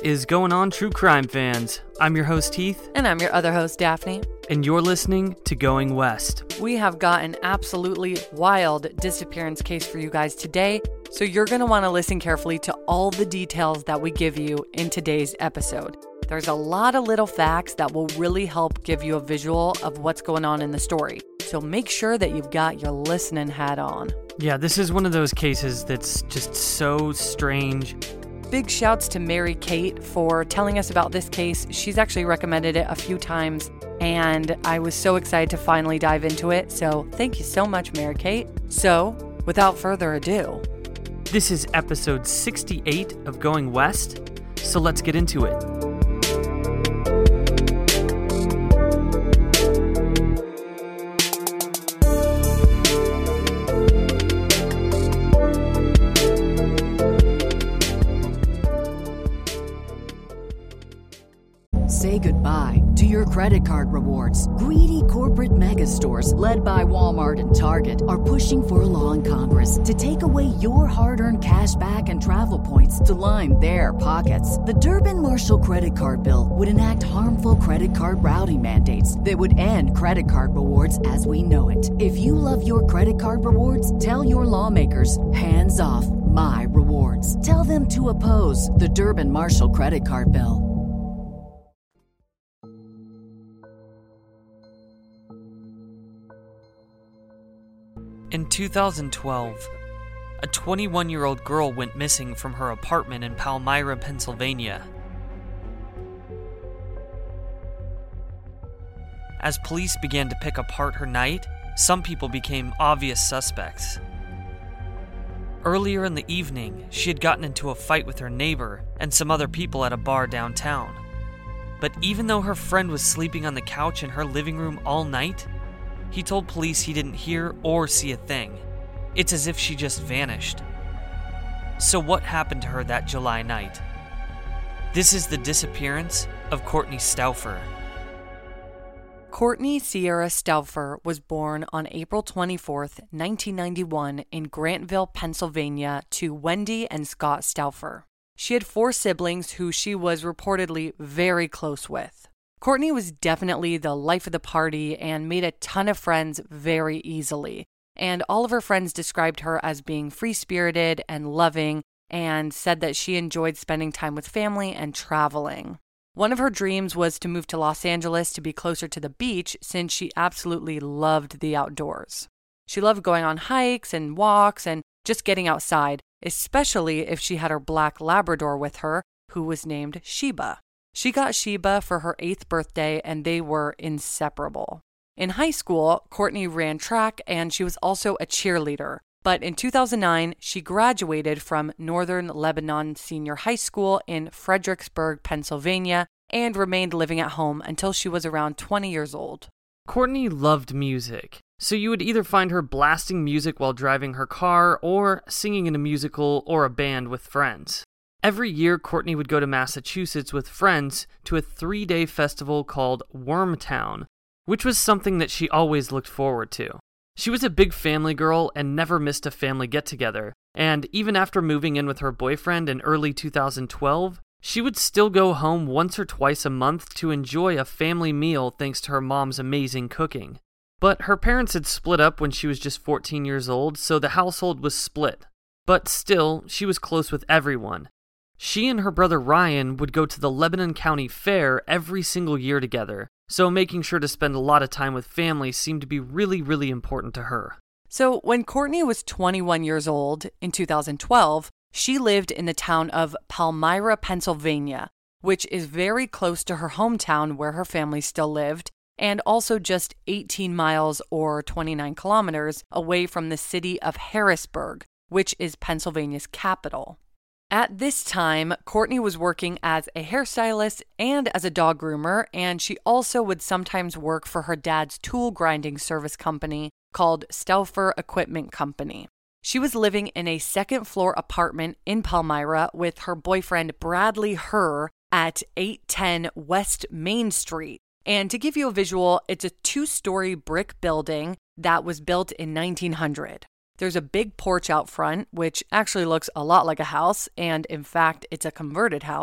is going on, true crime fans? I'm your host, Heath. And I'm your other host, Daphne. And you're listening to Going West. We have got an absolutely wild disappearance case for you guys today, so you're going to want to listen carefully to all the details that we give you in today's episode. There's a lot of little facts that will really help give you a visual of what's going on in the story. So make sure that you've got your listening hat on. Yeah, this is one of those cases that's just so strange. Big shouts to Mary Kate for telling us about this case. She's actually recommended it a few times, and I was so excited to finally dive into it. So thank you so much, Mary Kate. So without further ado, this is episode 68 of Going West, so let's get into it. Say goodbye to your credit card rewards. Greedy corporate mega stores, led by Walmart and Target, are pushing for a law in Congress to take away your hard-earned cash back and travel points to line their pockets. The Durbin-Marshall credit card bill would enact harmful credit card routing mandates that would end credit card rewards as we know it. If you love your credit card rewards, tell your lawmakers, hands off my rewards. Tell them to oppose the Durbin-Marshall credit card bill. In 2012, a 21-year-old girl went missing from her apartment in Palmyra, Pennsylvania. As police began to pick apart her night, some people became obvious suspects. Earlier in the evening, she had gotten into a fight with her neighbor and some other people at a bar downtown. But even though her friend was sleeping on the couch in her living room all night, he told police he didn't hear or see a thing. It's as if she just vanished. So what happened to her that July night? This is the disappearance of Courtney Stauffer. Courtney Sierra Stauffer was born on April 24th, 1991 in Grantville, Pennsylvania to Wendy and Scott Stauffer. She had 4 siblings who she was reportedly very close with. Courtney was definitely the life of the party and made a ton of friends very easily. And all of her friends described her as being free-spirited and loving and said that she enjoyed spending time with family and traveling. One of her dreams was to move to Los Angeles to be closer to the beach since she absolutely loved the outdoors. She loved going on hikes and walks and just getting outside, especially if she had her black Labrador with her, who was named Sheba. She got Sheba for her 8th birthday, and they were inseparable. In high school, Courtney ran track, and she was also a cheerleader. But in 2009, she graduated from Northern Lebanon Senior High School in Fredericksburg, Pennsylvania, and remained living at home until she was around 20 years old. Courtney loved music, so you would either find her blasting music while driving her car or singing in a musical or a band with friends. Every year, Courtney would go to Massachusetts with friends to a 3-day festival called Wormtown, which was something that she always looked forward to. She was a big family girl and never missed a family get-together, and even after moving in with her boyfriend in early 2012, she would still go home once or twice a month to enjoy a family meal thanks to her mom's amazing cooking. But her parents had split up when she was just 14 years old, so the household was split. But still, she was close with everyone. She and her brother Ryan would go to the Lebanon County Fair every single year together, so making sure to spend a lot of time with family seemed to be really, really important to her. So when Courtney was 21 years old in 2012, she lived in the town of Palmyra, Pennsylvania, which is very close to her hometown where her family still lived, and also just 18 miles or 29 kilometers away from the city of Harrisburg, which is Pennsylvania's capital. At this time, Courtney was working as a hairstylist and as a dog groomer, and she also would sometimes work for her dad's tool grinding service company called Stauffer Equipment Company. She was living in a second-floor apartment in Palmyra with her boyfriend Bradley Herr at 810 West Main Street. And to give you a visual, it's a 2-story brick building that was built in 1900. There's a big porch out front, which actually looks a lot like a house, and in fact, it's a converted house.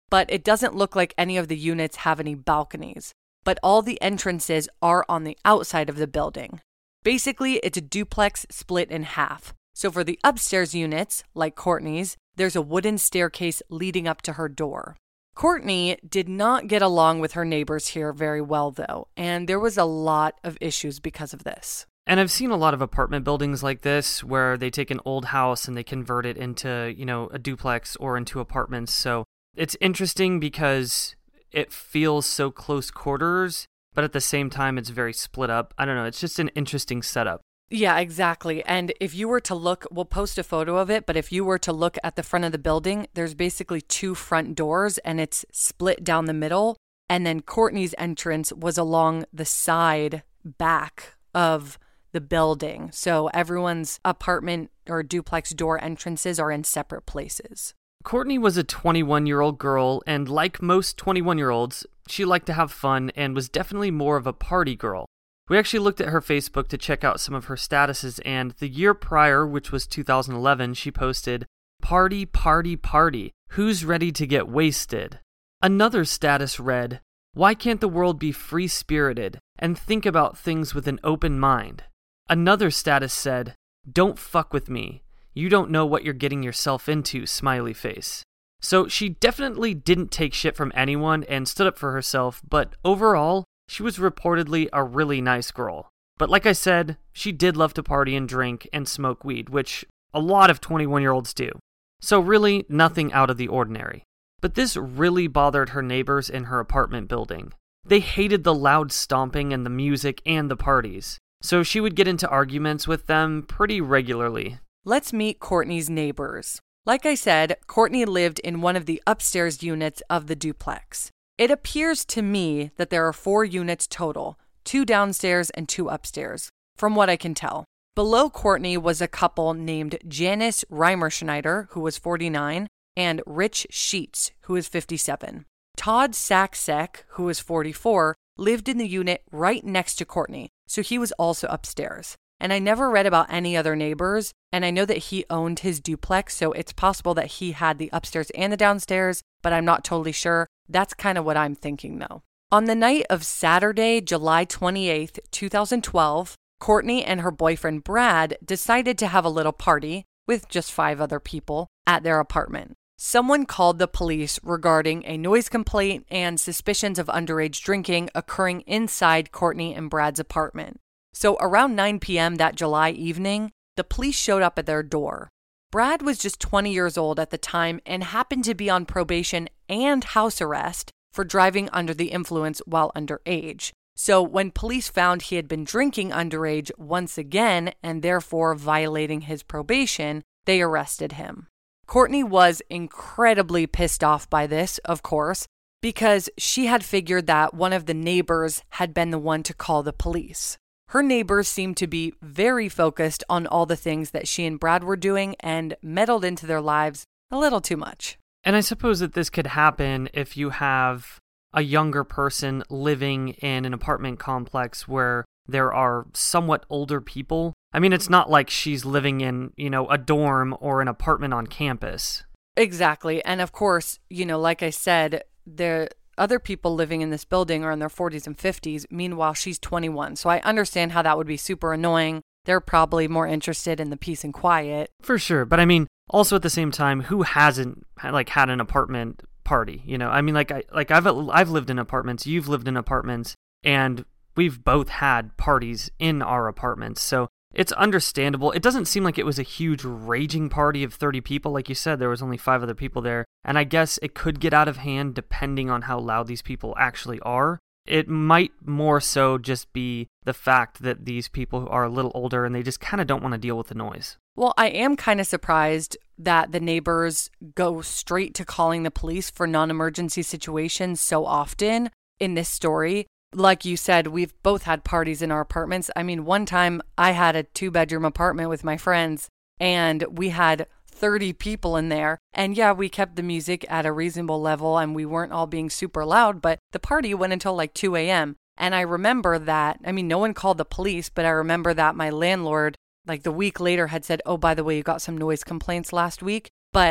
but it doesn't look like any of the units have any balconies. But all the entrances are on the outside of the building. Basically, it's a duplex split in half. So for the upstairs units, like Courtney's, there's a wooden staircase leading up to her door. Courtney did not get along with her neighbors here very well, though, and there was a lot of issues because of this. And I've seen a lot of apartment buildings like this where they take an old house and they convert it into, a duplex or into apartments. So it's interesting because it feels so close quarters, but at the same time, it's very split up. I don't know. It's just an interesting setup. Yeah, exactly. And if you were to look, we'll post a photo of it, but if you were to look at the front of the building, there's basically 2 front doors and it's split down the middle. And then Courtney's entrance was along the side back of the building. So everyone's apartment or duplex door entrances are in separate places. Courtney was a 21-year-old girl, and like most 21-year-olds, she liked to have fun and was definitely more of a party girl. We actually looked at her Facebook to check out some of her statuses, and the year prior, which was 2011, she posted, "Party, party, party. Who's ready to get wasted?" Another status read, "Why can't the world be free-spirited and think about things with an open mind?" Another status said, "Don't fuck with me. You don't know what you're getting yourself into, smiley face." So she definitely didn't take shit from anyone and stood up for herself, but overall, she was reportedly a really nice girl. But like I said, she did love to party and drink and smoke weed, which a lot of 21-year-olds do. So really, nothing out of the ordinary. But this really bothered her neighbors in her apartment building. They hated the loud stomping and the music and the parties. So she would get into arguments with them pretty regularly. Let's meet Courtney's neighbors. Like I said, Courtney lived in one of the upstairs units of the duplex. It appears to me that there are 4 units total, 2 downstairs and 2 upstairs, from what I can tell. Below Courtney was a couple named Janice Reimerschneider, who was 49, and Rich Sheets, who was 57. Todd Saksek, who was 44, lived in the unit right next to Courtney, so he was also upstairs. And I never read about any other neighbors, and I know that he owned his duplex, so it's possible that he had the upstairs and the downstairs, but I'm not totally sure. That's kind of what I'm thinking, though. On the night of Saturday, July 28th, 2012, Courtney and her boyfriend Brad decided to have a little party with just 5 other people at their apartment. Someone called the police regarding a noise complaint and suspicions of underage drinking occurring inside Courtney and Brad's apartment. So around 9 p.m. that July evening, the police showed up at their door. Brad was just 20 years old at the time and happened to be on probation and house arrest for driving under the influence while underage. So when police found he had been drinking underage once again and therefore violating his probation, they arrested him. Courtney was incredibly pissed off by this, of course, because she had figured that one of the neighbors had been the one to call the police. Her neighbors seemed to be very focused on all the things that she and Brad were doing and meddled into their lives a little too much. And I suppose that this could happen if you have a younger person living in an apartment complex where there are somewhat older people. I mean, it's not like she's living in, a dorm or an apartment on campus. Exactly. And of course, like I said, the other people living in this building are in their 40s and 50s. Meanwhile, she's 21. So I understand how that would be super annoying. They're probably more interested in the peace and quiet. For sure. But I mean, also at the same time, who hasn't had an apartment party? I mean, I've lived in apartments, you've lived in apartments, and we've both had parties in our apartments. So it's understandable. It doesn't seem like it was a huge raging party of 30 people. Like you said, there was only 5 other people there. And I guess it could get out of hand depending on how loud these people actually are. It might more so just be the fact that these people are a little older and they just kind of don't want to deal with the noise. Well, I am kind of surprised that the neighbors go straight to calling the police for non-emergency situations so often in this story. Like you said, we've both had parties in our apartments. I mean, one time I had a 2-bedroom apartment with my friends and we had 30 people in there. And yeah, we kept the music at a reasonable level and we weren't all being super loud, but the party went until like 2 a.m. And I remember that, no one called the police, but I remember that my landlord, like the week later, had said, "Oh, by the way, you got some noise complaints last week." But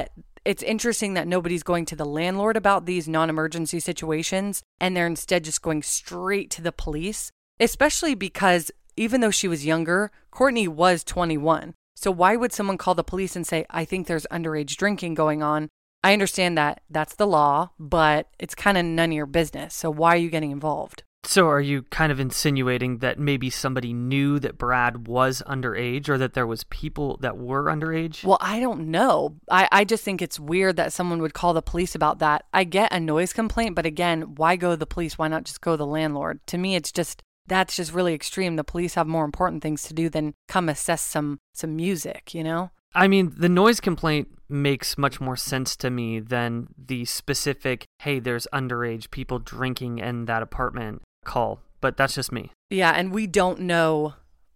it's interesting that nobody's going to the landlord about these non-emergency situations, and they're instead just going straight to the police, especially because even though she was younger, Courtney was 21. So why would someone call the police and say, I think there's underage drinking going on? I understand that that's the law, but it's kind of none of your business. So why are you getting involved? So are you kind of insinuating that maybe somebody knew that Brad was underage, or that there was people that were underage? Well, I don't know. I just think it's weird that someone would call the police about that. I get a noise complaint, but again, why go to the police? Why not just go to the landlord? To me, that's just really extreme. The police have more important things to do than come assess some music, you know? I mean, the noise complaint makes much more sense to me than the specific, hey, there's underage people drinking in that apartment call, but that's just me. Yeah, and we don't know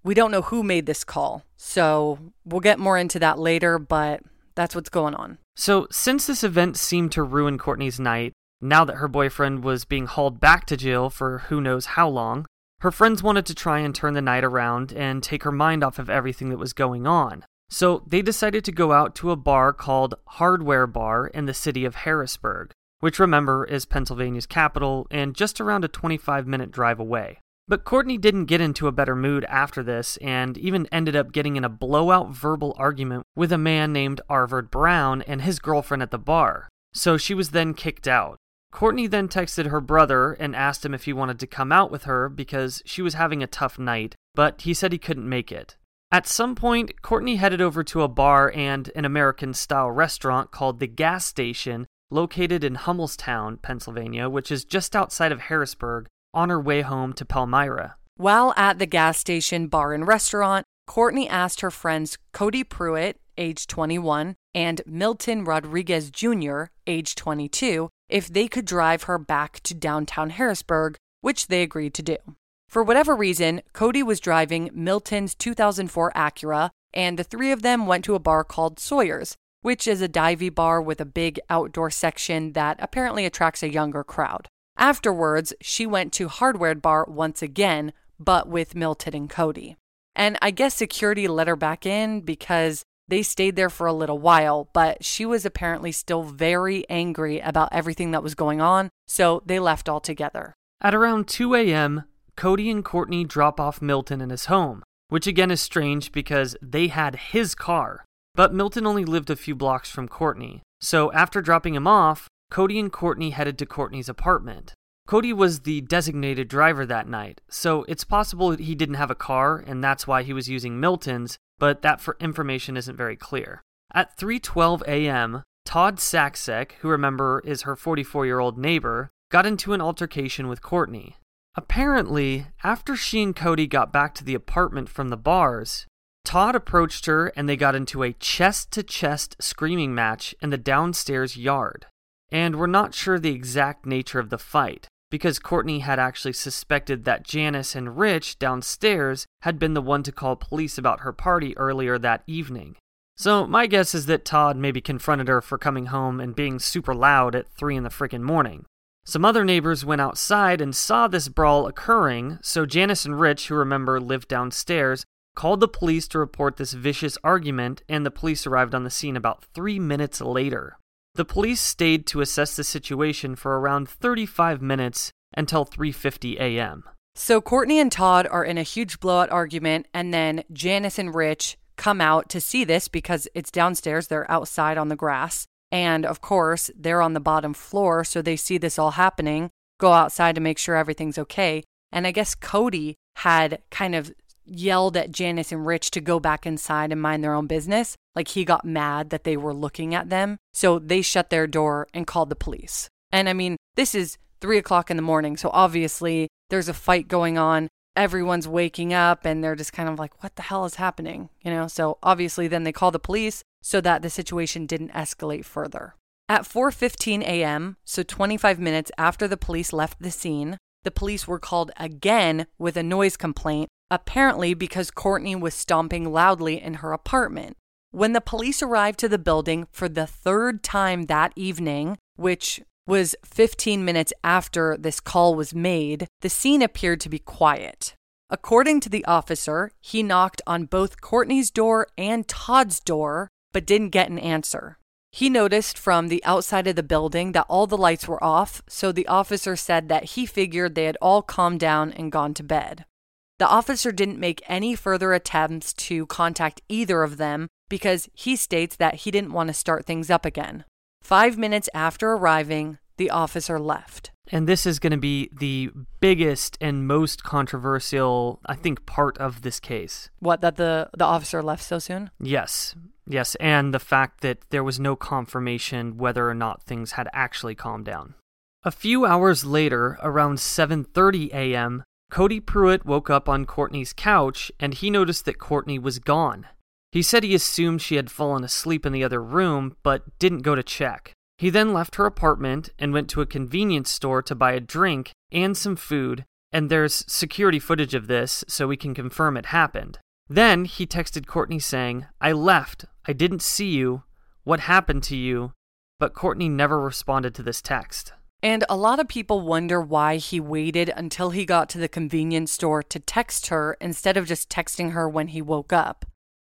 who made this call. So we'll get more into that later, but that's what's going on. So since this event seemed to ruin Courtney's night, now that her boyfriend was being hauled back to jail for who knows how long, her friends wanted to try and turn the night around and take her mind off of everything that was going on. So they decided to go out to a bar called Hardware Bar in the city of Harrisburg, which, remember, is Pennsylvania's capital and just around a 25-minute drive away. But Courtney didn't get into a better mood after this and even ended up getting in a blowout verbal argument with a man named Arvard Brown and his girlfriend at the bar. So she was then kicked out. Courtney then texted her brother and asked him if he wanted to come out with her because she was having a tough night, but he said he couldn't make it. At some point, Courtney headed over to a bar and an American-style restaurant called The Gas Station, located in Hummelstown, Pennsylvania, which is just outside of Harrisburg, on her way home to Palmyra. While at the gas station bar and restaurant, Courtney asked her friends Cody Pruitt, age 21, and Milton Rodriguez Jr., age 22, if they could drive her back to downtown Harrisburg, which they agreed to do. For whatever reason, Cody was driving Milton's 2004 Acura, and the three of them went to a bar called Sawyer's, which is a divey bar with a big outdoor section that apparently attracts a younger crowd. Afterwards, she went to Hardware Bar once again, but with Milton and Cody. And I guess security let her back in because they stayed there for a little while, but she was apparently still very angry about everything that was going on, so they left altogether. At around 2 a.m., Cody and Courtney drop off Milton in his home, which again is strange because they had his car. But Milton only lived a few blocks from Courtney. So after dropping him off, Cody and Courtney headed to Courtney's apartment. Cody was the designated driver that night, so it's possible he didn't have a car and that's why he was using Milton's, but that information isn't very clear. At 3:12 a.m., Todd Saksek, who remember is her 44-year-old neighbor, got into an altercation with Courtney. Apparently, after she and Cody got back to the apartment from the bars, Todd approached her and they got into a chest-to-chest screaming match in the downstairs yard. And we're not sure the exact nature of the fight, because Courtney had actually suspected that Janice and Rich downstairs had been the one to call police about her party earlier that evening. So my guess is that Todd maybe confronted her for coming home and being super loud at 3 in the frickin' morning. Some other neighbors went outside and saw this brawl occurring, so Janice and Rich, who remember lived downstairs, called the police to report this vicious argument, and the police arrived on the scene about 3 minutes later. The police stayed to assess the situation for around 35 minutes until 3:50 a.m. So Courtney and Todd are in a huge blowout argument, and then Janice and Rich come out to see this because it's downstairs. They're outside on the grass. And of course, they're on the bottom floor, so they see this all happening, go outside to make sure everything's okay. And I guess Cody had kind of yelled at Janice and Rich to go back inside and mind their own business. Like he got mad that they were looking at them. So they shut their door and called the police. And I mean, this is 3 o'clock in the morning. So obviously there's a fight going on. Everyone's waking up and they're just kind of like, what the hell is happening? You know, so obviously then they call the police so that the situation didn't escalate further. At 4:15 a.m., so 25 minutes after the police left the scene, the police were called again with a noise complaint, apparently because Courtney was stomping loudly in her apartment. When the police arrived to the building for the third time that evening, which was 15 minutes after this call was made, the scene appeared to be quiet. According to the officer, he knocked on both Courtney's door and Todd's door, but didn't get an answer. He noticed from the outside of the building that all the lights were off, so the officer said that he figured they had all calmed down and gone to bed. The officer didn't make any further attempts to contact either of them because he states that he didn't want to start things up again. 5 minutes after arriving, the officer left. And this is going to be the biggest and most controversial, I think, part of this case. What, that the officer left so soon? Yes, and the fact that there was no confirmation whether or not things had actually calmed down. A few hours later, around 7:30 a.m., Cody Pruitt woke up on Courtney's couch and he noticed that Courtney was gone. He said he assumed she had fallen asleep in the other room, but didn't go to check. He then left her apartment and went to a convenience store to buy a drink and some food, and there's security footage of this, so we can confirm it happened. Then he texted Courtney saying, "I left. I didn't see you. What happened to you?" But Courtney never responded to this text. And a lot of people wonder why he waited until he got to the convenience store to text her instead of just texting her when he woke up.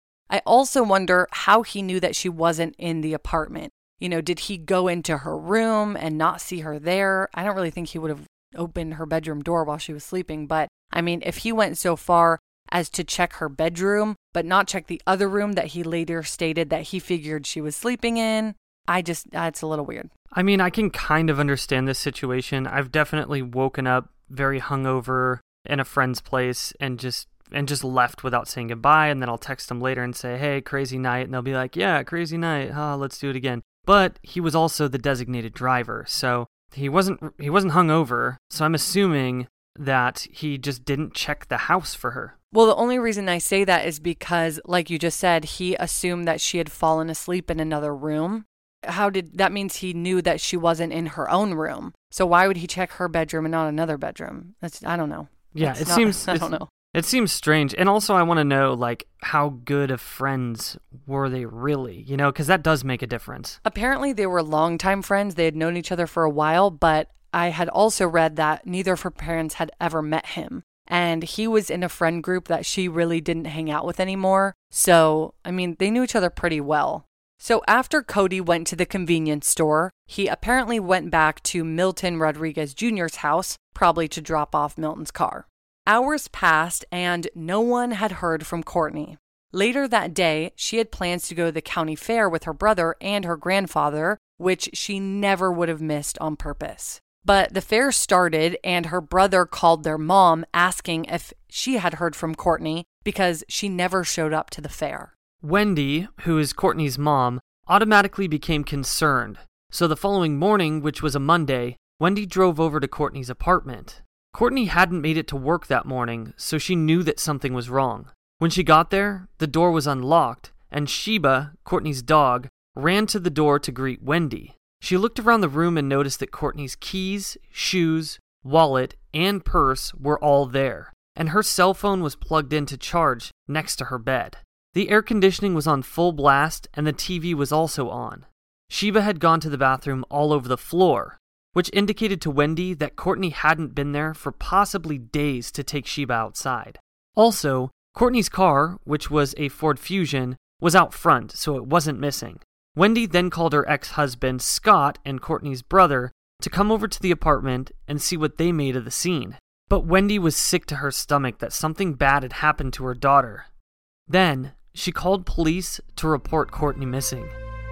I also wonder how he knew that she wasn't in the apartment. Did he go into her room and not see her there? I don't really think he would have opened her bedroom door while she was sleeping. But, if he went so far as to check her bedroom, but not check the other room that he later stated that he figured she was sleeping in, it's a little weird. I can kind of understand this situation. I've definitely woken up very hungover in a friend's place and just left without saying goodbye, and then I'll text them later and say, "Hey, crazy night," and they'll be like, "Yeah, crazy night. Let's do it again." But he was also the designated driver, so he wasn't hungover, so I'm assuming that he just didn't check the house for her. Well, the only reason I say that is because, like you just said, he assumed that she had fallen asleep in another room. That means he knew that she wasn't in her own room. So why would he check her bedroom and not another bedroom? I don't know. Yeah, I don't know. It seems strange. And also I want to know, how good of friends were they really? Because that does make a difference. Apparently they were longtime friends. They had known each other for a while, but I had also read that neither of her parents had ever met him. And he was in a friend group that she really didn't hang out with anymore. So, they knew each other pretty well. So after Cody went to the convenience store, he apparently went back to Milton Rodriguez Jr.'s house, probably to drop off Milton's car. Hours passed and no one had heard from Courtney. Later that day, she had plans to go to the county fair with her brother and her grandfather, which she never would have missed on purpose. But the fair started and her brother called their mom asking if she had heard from Courtney because she never showed up to the fair. Wendy, who is Courtney's mom, automatically became concerned. So the following morning, which was a Monday, Wendy drove over to Courtney's apartment. Courtney hadn't made it to work that morning, so she knew that something was wrong. When she got there, the door was unlocked, and Sheba, Courtney's dog, ran to the door to greet Wendy. She looked around the room and noticed that Courtney's keys, shoes, wallet, and purse were all there, and her cell phone was plugged in to charge next to her bed. The air conditioning was on full blast, and the TV was also on. Sheba had gone to the bathroom all over the floor, which indicated to Wendy that Courtney hadn't been there for possibly days to take Sheba outside. Also, Courtney's car, which was a Ford Fusion, was out front, so it wasn't missing. Wendy then called her ex-husband, Scott, and Courtney's brother to come over to the apartment and see what they made of the scene. But Wendy was sick to her stomach that something bad had happened to her daughter. Then, she called police to report Courtney missing.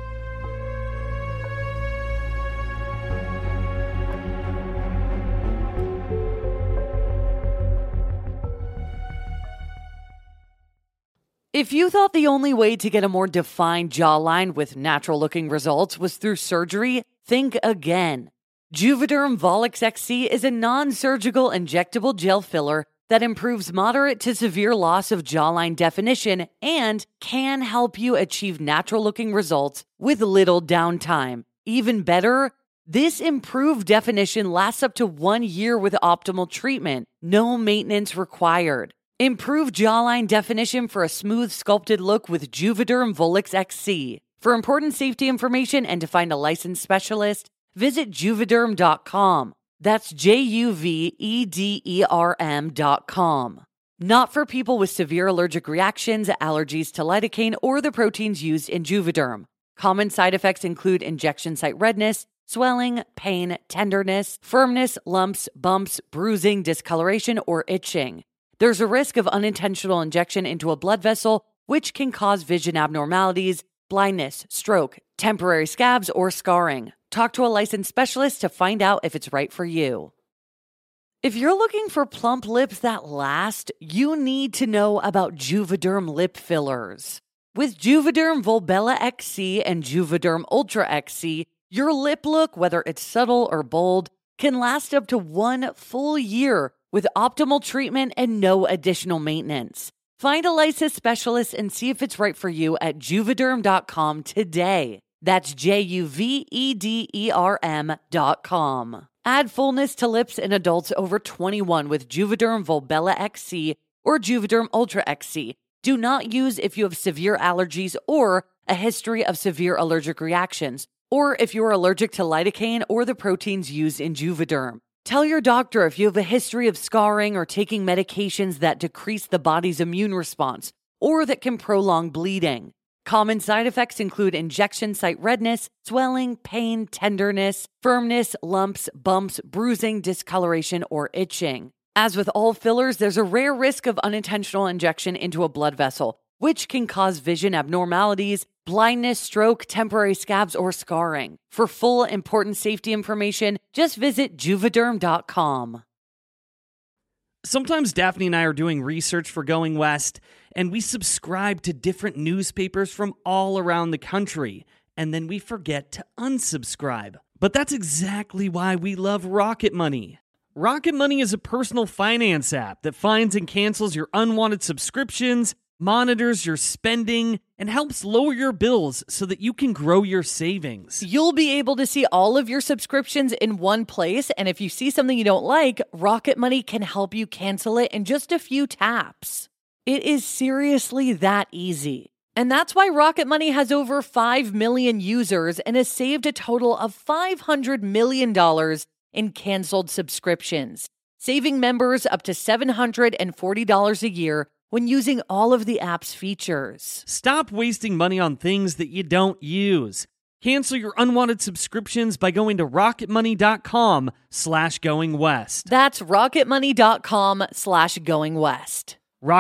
If you thought the only way to get a more defined jawline with natural-looking results was through surgery, think again. Juvederm Volux XC is a non-surgical injectable gel filler that improves moderate to severe loss of jawline definition and can help you achieve natural-looking results with little downtime. Even better, this improved definition lasts up to 1 year with optimal treatment. No maintenance required. Improve jawline definition for a smooth, sculpted look with Juvederm Volux XC. For important safety information and to find a licensed specialist, visit Juvederm.com. That's Juvederm.com. Not for people with severe allergic reactions, allergies to lidocaine, or the proteins used in Juvederm. Common side effects include injection site redness, swelling, pain, tenderness, firmness, lumps, bumps, bruising, discoloration, or itching. There's a risk of unintentional injection into a blood vessel, which can cause vision abnormalities, blindness, stroke, temporary scabs, or scarring. Talk to a licensed specialist to find out if it's right for you. If you're looking for plump lips that last, you need to know about Juvederm lip fillers. With Juvederm Volbella XC and Juvederm Ultra XC, your lip look, whether it's subtle or bold, can last up to 1 full year with optimal treatment and no additional maintenance. Find a licensed specialist and see if it's right for you at Juvederm.com today. That's Juvederm.com. Add fullness to lips in adults over 21 with Juvederm Volbella XC or Juvederm Ultra XC. Do not use if you have severe allergies or a history of severe allergic reactions, or if you are allergic to lidocaine or the proteins used in Juvederm. Tell your doctor if you have a history of scarring or taking medications that decrease the body's immune response or that can prolong bleeding. Common side effects include injection site redness, swelling, pain, tenderness, firmness, lumps, bumps, bruising, discoloration, or itching. As with all fillers, there's a rare risk of unintentional injection into a blood vessel, which can cause vision abnormalities, blindness, stroke, temporary scabs, or scarring. For full important safety information, just visit Juvederm.com. Sometimes Daphne and I are doing research for Going West, and we subscribe to different newspapers from all around the country, and then we forget to unsubscribe. But that's exactly why we love Rocket Money. Rocket Money is a personal finance app that finds and cancels your unwanted subscriptions, monitors your spending, and helps lower your bills so that you can grow your savings. You'll be able to see all of your subscriptions in one place, and if you see something you don't like, Rocket Money can help you cancel it in just a few taps. It is seriously that easy. And that's why Rocket Money has over 5 million users and has saved a total of $500 million in canceled subscriptions, saving members up to $740 a year when using all of the app's features. Stop wasting money on things that you don't use. Cancel your unwanted subscriptions by going to rocketmoney.com/goingwest. That's rocketmoney.com/goingwest.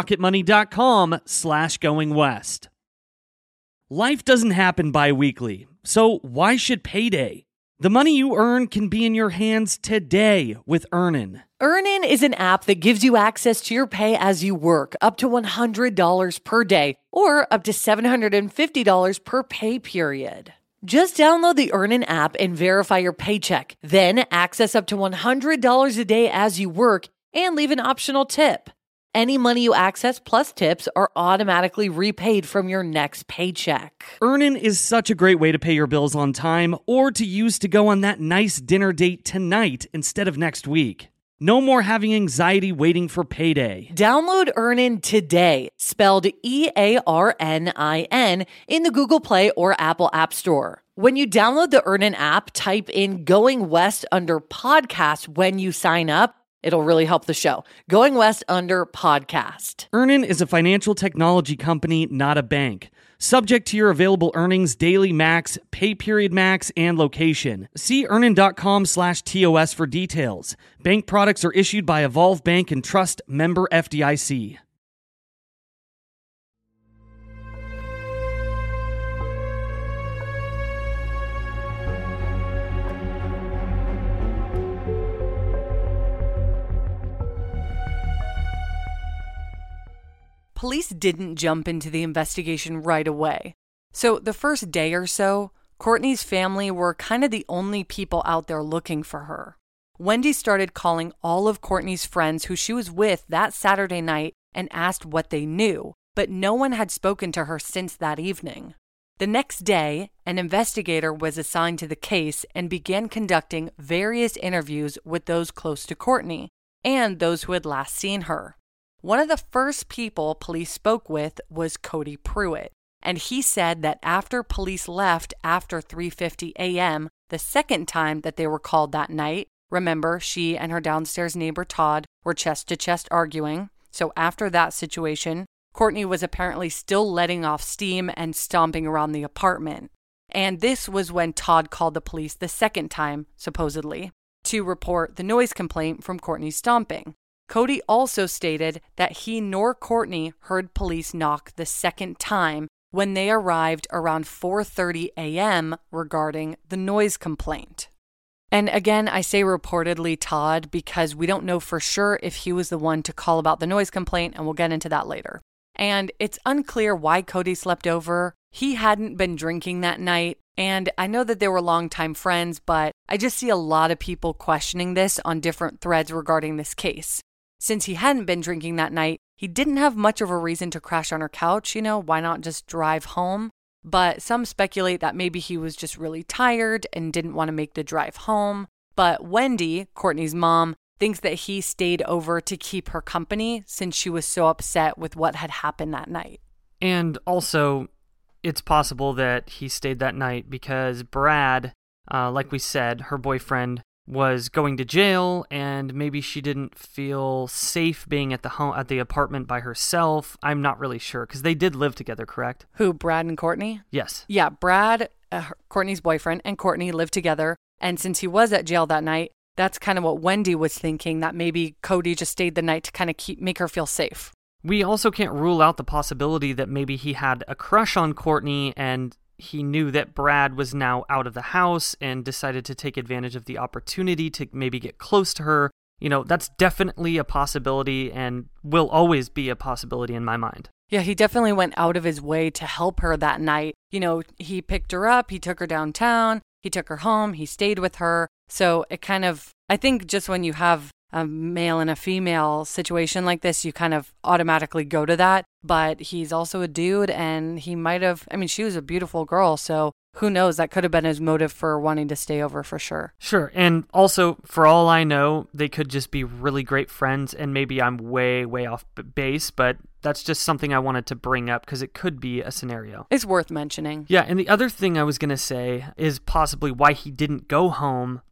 rocketmoney.com/goingwest. Life doesn't happen bi-weekly, so why should payday? The money you earn can be in your hands today with Earnin. Earnin is an app that gives you access to your pay as you work, up to $100 per day, or up to $750 per pay period. Just download the Earnin app and verify your paycheck. Then access up to $100 a day as you work and leave an optional tip. Any money you access plus tips are automatically repaid from your next paycheck. Earnin is such a great way to pay your bills on time or to use to go on that nice dinner date tonight instead of next week. No more having anxiety waiting for payday. Download Earnin today, spelled EARNIN, in the Google Play or Apple App Store. When you download the Earnin app, type in Going West under podcast when you sign up. It'll really help the show. Going West under podcast. Earnin is a financial technology company, not a bank. Subject to your available earnings, daily max, pay period max, and location. See earnin.com/TOS for details. Bank products are issued by Evolve Bank and Trust, member FDIC. Police didn't jump into the investigation right away. So the first day or so, Courtney's family were kind of the only people out there looking for her. Wendy started calling all of Courtney's friends who she was with that Saturday night and asked what they knew, but no one had spoken to her since that evening. The next day, an investigator was assigned to the case and began conducting various interviews with those close to Courtney and those who had last seen her. One of the first people police spoke with was Cody Pruitt, and he said that after police left after 3:50 a.m., the second time that they were called that night, remember, she and her downstairs neighbor Todd were chest-to-chest arguing, so after that situation, Courtney was apparently still letting off steam and stomping around the apartment. And this was when Todd called the police the second time, supposedly, to report the noise complaint from Courtney's stomping. Cody also stated that he nor Courtney heard police knock the second time when they arrived around 4:30 a.m. regarding the noise complaint. And again, I say reportedly Todd because we don't know for sure if he was the one to call about the noise complaint, and we'll get into that later. And it's unclear why Cody slept over. He hadn't been drinking that night, and I know that they were longtime friends, but I just see a lot of people questioning this on different threads regarding this case. Since he hadn't been drinking that night, he didn't have much of a reason to crash on her couch, why not just drive home? But some speculate that maybe he was just really tired and didn't want to make the drive home. But Wendy, Courtney's mom, thinks that he stayed over to keep her company since she was so upset with what had happened that night. And also, it's possible that he stayed that night because Brad, like we said, her boyfriend, was going to jail, and maybe she didn't feel safe being at the apartment by herself. I'm not really sure, because they did live together, correct? Who, Brad and Courtney? Yes. Yeah, Brad, Courtney's boyfriend, and Courtney lived together, and since he was at jail that night, that's kind of what Wendy was thinking, that maybe Cody just stayed the night to kind of make her feel safe. We also can't rule out the possibility that maybe he had a crush on Courtney and he knew that Brad was now out of the house and decided to take advantage of the opportunity to maybe get close to her. That's definitely a possibility and will always be a possibility in my mind. Yeah, he definitely went out of his way to help her that night. He picked her up, he took her downtown, he took her home, he stayed with her. So it kind of, I think just when you have a male and a female situation like this, you kind of automatically go to that. But he's also a dude, and he might have, she was a beautiful girl, so who knows? That could have been his motive for wanting to stay over for sure. Sure, and also, for all I know, they could just be really great friends, and maybe I'm way, way off base, but that's just something I wanted to bring up because it could be a scenario. It's worth mentioning. Yeah, and the other thing I was going to say is possibly why he didn't go home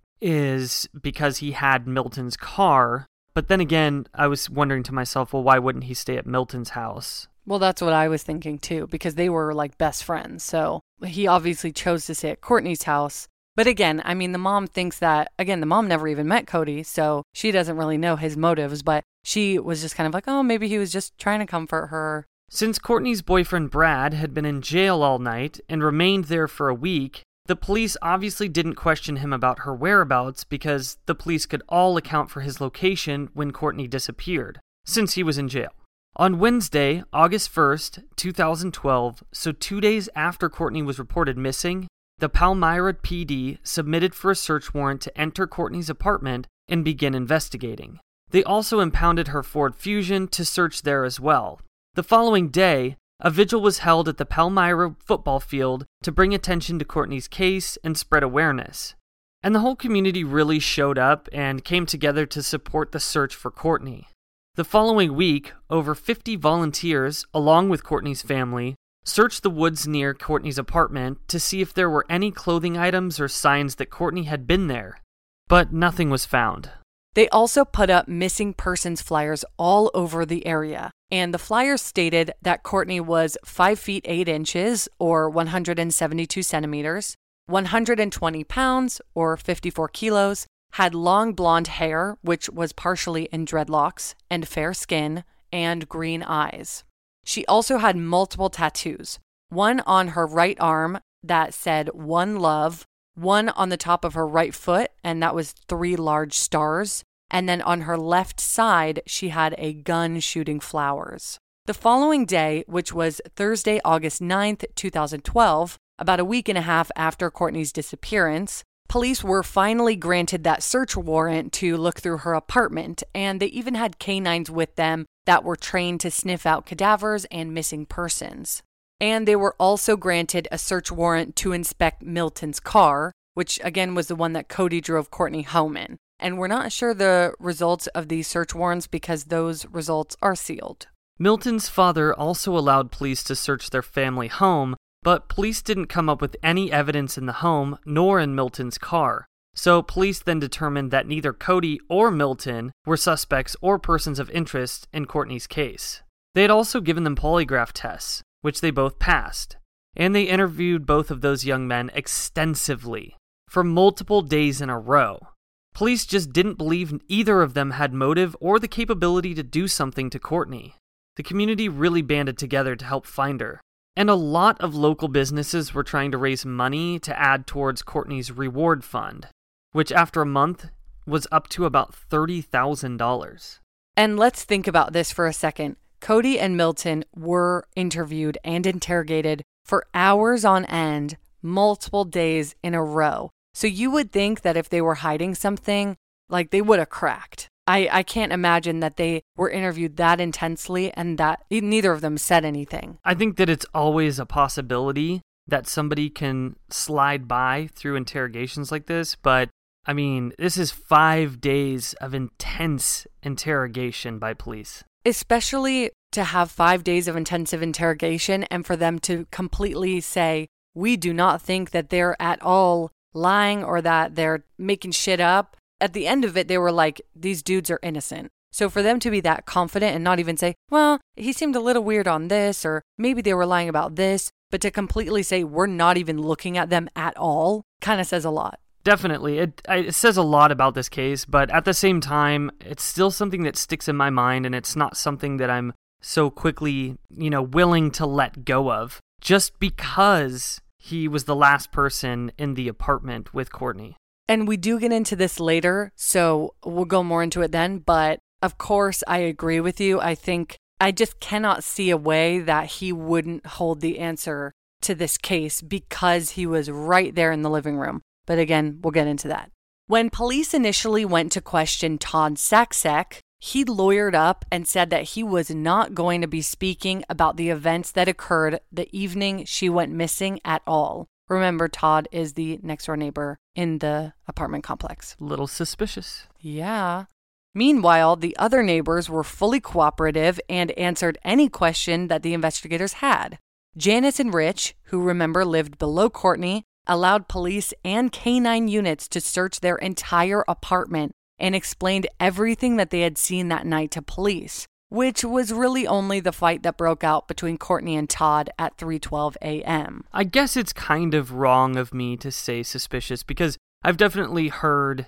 is because he had Milton's car. But then again, I was wondering to myself, well, why wouldn't he stay at Milton's house? Well, that's what I was thinking too, because they were like best friends. So he obviously chose to stay at Courtney's house. But again, the mom thinks that, the mom never even met Cody, so she doesn't really know his motives, but she was just kind of like, oh, maybe he was just trying to comfort her. Since Courtney's boyfriend Brad had been in jail all night and remained there for a week, the police obviously didn't question him about her whereabouts because the police could all account for his location when Courtney disappeared, since he was in jail. On Wednesday, August 1st, 2012, so 2 days after Courtney was reported missing, the Palmyra PD submitted for a search warrant to enter Courtney's apartment and begin investigating. They also impounded her Ford Fusion to search there as well. The following day, a vigil was held at the Palmyra football field to bring attention to Courtney's case and spread awareness. And the whole community really showed up and came together to support the search for Courtney. The following week, over 50 volunteers, along with Courtney's family, searched the woods near Courtney's apartment to see if there were any clothing items or signs that Courtney had been there. But nothing was found. They also put up missing persons flyers all over the area, and the flyers stated that Courtney was 5 feet 8 inches, or 172 centimeters, 120 pounds, or 54 kilos, had long blonde hair, which was partially in dreadlocks, and fair skin, and green eyes. She also had multiple tattoos, one on her right arm that said "One Love," one on the top of her right foot, and that was 3 large stars. And then on her left side, she had a gun shooting flowers. The following day, which was Thursday, August 9th, 2012, about a week and a half after Courtney's disappearance, police were finally granted that search warrant to look through her apartment, and they even had canines with them that were trained to sniff out cadavers and missing persons. And they were also granted a search warrant to inspect Milton's car, which again was the one that Cody drove Courtney home in. And we're not sure the results of these search warrants because those results are sealed. Milton's father also allowed police to search their family home, but police didn't come up with any evidence in the home nor in Milton's car. So police then determined that neither Cody or Milton were suspects or persons of interest in Courtney's case. They had also given them polygraph tests, which they both passed. and they interviewed both of those young men extensively for multiple days in a row. Police just didn't believe either of them had motive or the capability to do something to Courtney. The community really banded together to help find her, and a lot of local businesses were trying to raise money to add towards Courtney's reward fund, which after a month was up to about $30,000. And let's think about this for a second. Cody and Milton were interviewed and interrogated for hours on end, multiple days in a row. So you would think that if they were hiding something, like they would have cracked. I can't imagine that they were interviewed that intensely and that neither of them said anything. I think that it's always a possibility that somebody can slide by through interrogations like this, but I mean, this is 5 days of intense interrogation by police. Especially to have 5 days of intensive interrogation and for them to completely say, we do not think that they're at all lying or that they're making shit up. At the end of it, they were like, these dudes are innocent. So for them to be that confident and not even say, well, he seemed a little weird on this, or maybe they were lying about this, but to completely say, we're not even looking at them at all, kind of says a lot. Definitely. It says a lot about this case, but at the same time, it's still something that sticks in my mind, and it's not something that I'm so quickly, willing to let go of, just because he was the last person in the apartment with Courtney. And we do get into this later, so we'll go more into it then. But of course, I agree with you. I think I just cannot see a way that he wouldn't hold the answer to this case because he was right there in the living room. But again, we'll get into that. When police initially went to question Todd Saksek, he lawyered up and said that he was not going to be speaking about the events that occurred the evening she went missing at all. Remember, Todd is the next-door neighbor in the apartment complex. Little suspicious. Yeah. Meanwhile, the other neighbors were fully cooperative and answered any question that the investigators had. Janice and Rich, who remember lived below Courtney, allowed police and canine units to search their entire apartment and explained everything that they had seen that night to police, which was really only the fight that broke out between Courtney and Todd at 3:12 a.m. I guess it's kind of wrong of me to say suspicious because I've definitely heard,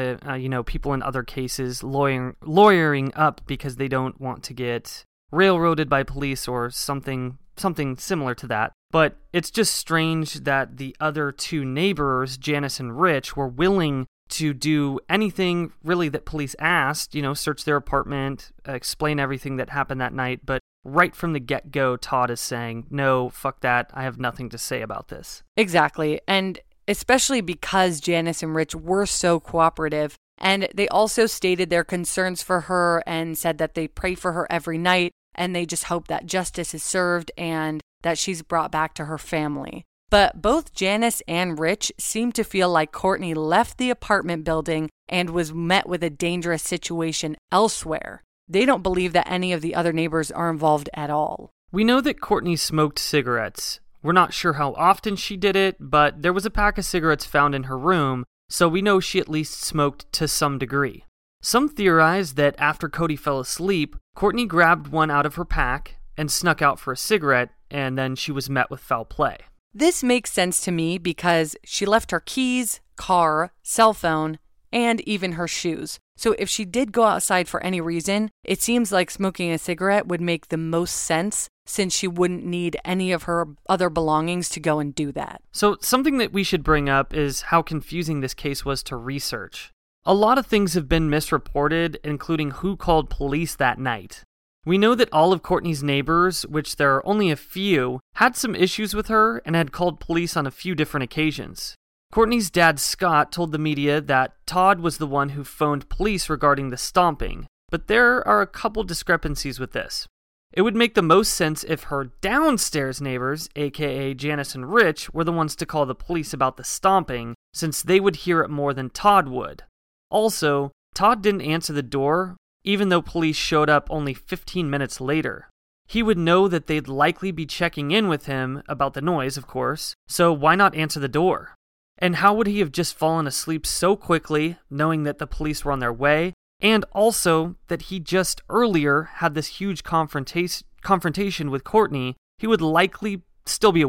people in other cases lawyering up because they don't want to get railroaded by police or something similar to that. But it's just strange that the other two neighbors, Janice and Rich, were willing to do anything really that police asked, search their apartment, explain everything that happened that night. But right from the get-go, Todd is saying, no, fuck that. I have nothing to say about this. Exactly. And especially because Janice and Rich were so cooperative. And they also stated their concerns for her and said that they pray for her every night and they just hope that justice is served and that she's brought back to her family. But both Janice and Rich seem to feel like Courtney left the apartment building and was met with a dangerous situation elsewhere. They don't believe that any of the other neighbors are involved at all. We know that Courtney smoked cigarettes. We're not sure how often she did it, but there was a pack of cigarettes found in her room, so we know she at least smoked to some degree. Some theorize that after Cody fell asleep, Courtney grabbed one out of her pack and snuck out for a cigarette, and then she was met with foul play. This makes sense to me because she left her keys, car, cell phone, and even her shoes. So if she did go outside for any reason, it seems like smoking a cigarette would make the most sense since she wouldn't need any of her other belongings to go and do that. So something that we should bring up is how confusing this case was to research. A lot of things have been misreported, including who called police that night. We know that all of Courtney's neighbors, which there are only a few, had some issues with her and had called police on a few different occasions. Courtney's dad, Scott, told the media that Todd was the one who phoned police regarding the stomping, but there are a couple discrepancies with this. It would make the most sense if her downstairs neighbors, aka Janice and Rich, were the ones to call the police about the stomping, since they would hear it more than Todd would. Also, Todd didn't answer the door, even though police showed up only 15 minutes later. He would know that they'd likely be checking in with him about the noise, of course, so why not answer the door? And how would he have just fallen asleep so quickly, knowing that the police were on their way, and also that he just earlier had this huge confrontation with Courtney? He would likely still be awake.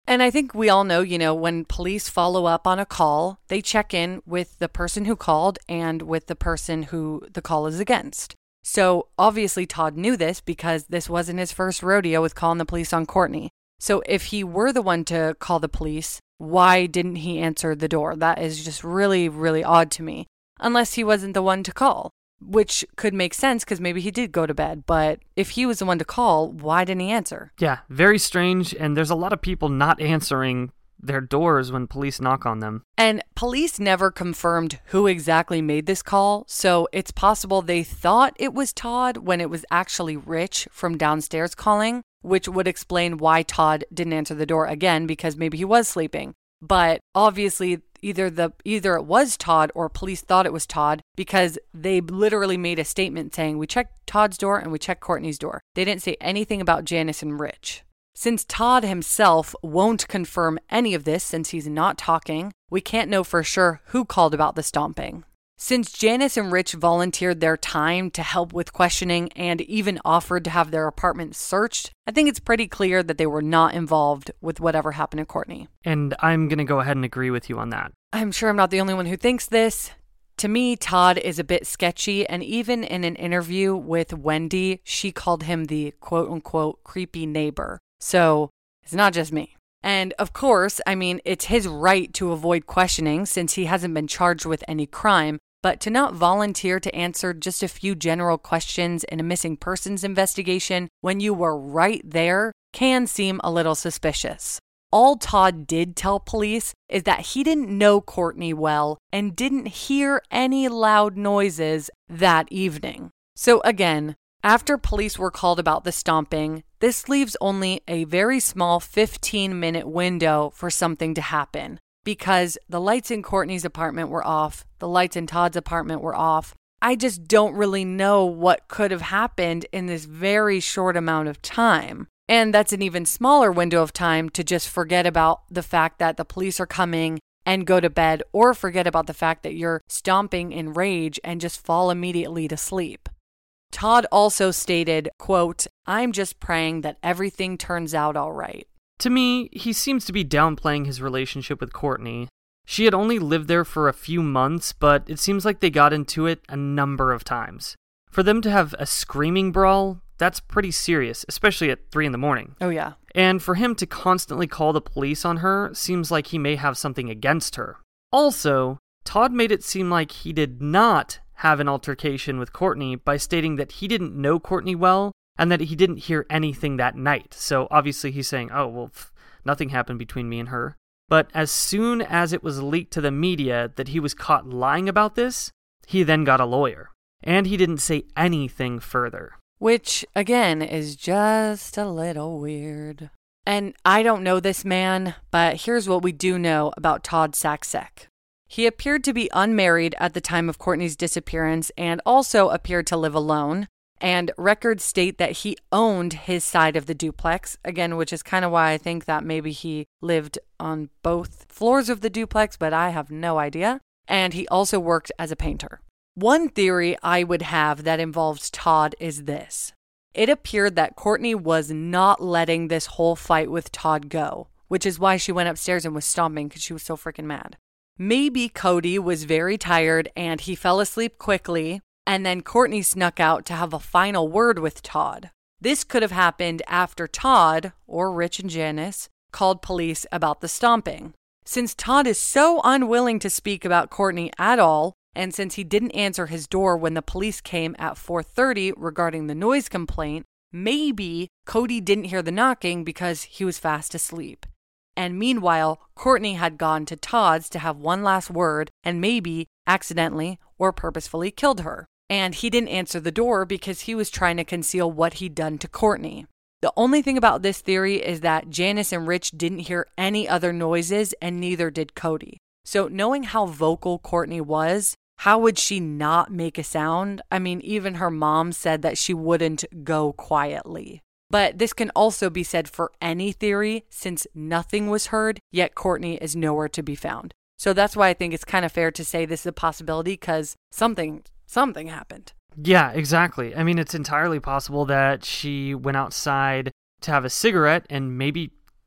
And I think we all know, when police follow up on a call, they check in with the person who called and with the person who the call is against. So obviously Todd knew this because this wasn't his first rodeo with calling the police on Courtney. So if he were the one to call the police, why didn't he answer the door? That is just really, really odd to me. Unless he wasn't the one to call, which could make sense because maybe he did go to bed. But if he was the one to call, why didn't he answer? Yeah, very strange. And there's a lot of people not answering their doors when police knock on them. And police never confirmed who exactly made this call, so it's possible they thought it was Todd when it was actually Rich from downstairs calling, which would explain why Todd didn't answer the door again, because maybe he was sleeping. But obviously either it was Todd or police thought it was Todd because they literally made a statement saying, we checked Todd's door and we checked Courtney's door. They didn't say anything about Janice and Rich. Since Todd himself won't confirm any of this since he's not talking, we can't know for sure who called about the stomping. Since Janice and Rich volunteered their time to help with questioning and even offered to have their apartment searched, I think it's pretty clear that they were not involved with whatever happened to Courtney. And I'm going to go ahead and agree with you on that. I'm sure I'm not the only one who thinks this. To me, Todd is a bit sketchy, and even in an interview with Wendy, she called him the quote-unquote creepy neighbor. So it's not just me. And of course, it's his right to avoid questioning since he hasn't been charged with any crime, but to not volunteer to answer just a few general questions in a missing persons investigation when you were right there can seem a little suspicious. All Todd did tell police is that he didn't know Courtney well and didn't hear any loud noises that evening. So again, after police were called about the stomping, this leaves only a very small 15-minute window for something to happen because the lights in Courtney's apartment were off, the lights in Todd's apartment were off. I just don't really know what could have happened in this very short amount of time. And that's an even smaller window of time to just forget about the fact that the police are coming and go to bed, or forget about the fact that you're stomping in rage and just fall immediately to sleep. Todd also stated, quote, "I'm just praying that everything turns out all right." To me, he seems to be downplaying his relationship with Courtney. She had only lived there for a few months, but it seems like they got into it a number of times. For them to have a screaming brawl, that's pretty serious, especially at 3 a.m. Oh, yeah. And for him to constantly call the police on her seems like he may have something against her. Also, Todd made it seem like he did not have an altercation with Courtney by stating that he didn't know Courtney well and that he didn't hear anything that night. So obviously he's saying, nothing happened between me and her. But as soon as it was leaked to the media that he was caught lying about this, he then got a lawyer. And he didn't say anything further. Which, again, is just a little weird. And I don't know this man, but here's what we do know about Todd Saksek. He appeared to be unmarried at the time of Courtney's disappearance and also appeared to live alone. And records state that he owned his side of the duplex, again, which is kind of why I think that maybe he lived on both floors of the duplex, but I have no idea. And he also worked as a painter. One theory I would have that involves Todd is this. It appeared that Courtney was not letting this whole fight with Todd go, which is why she went upstairs and was stomping because she was so freaking mad. Maybe Cody was very tired and he fell asleep quickly, and then Courtney snuck out to have a final word with Todd. This could have happened after Todd, or Rich and Janice, called police about the stomping. Since Todd is so unwilling to speak about Courtney at all, and since he didn't answer his door when the police came at 4:30 regarding the noise complaint, maybe Cody didn't hear the knocking because he was fast asleep. And meanwhile, Courtney had gone to Todd's to have one last word and maybe accidentally or purposefully killed her. And he didn't answer the door because he was trying to conceal what he'd done to Courtney. The only thing about this theory is that Janice and Rich didn't hear any other noises and neither did Cody. So knowing how vocal Courtney was, how would she not make a sound? I mean, even her mom said that she wouldn't go quietly. But this can also be said for any theory since nothing was heard, yet Courtney is nowhere to be found. So that's why I think it's kind of fair to say this is a possibility because something happened. Yeah, exactly. I mean, it's entirely possible that she went outside to have a cigarette and maybe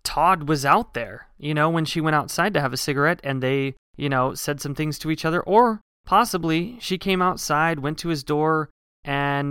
Todd was out there, when she went outside to have a cigarette and they, said some things to each other. Or possibly she came outside, went to his door, and,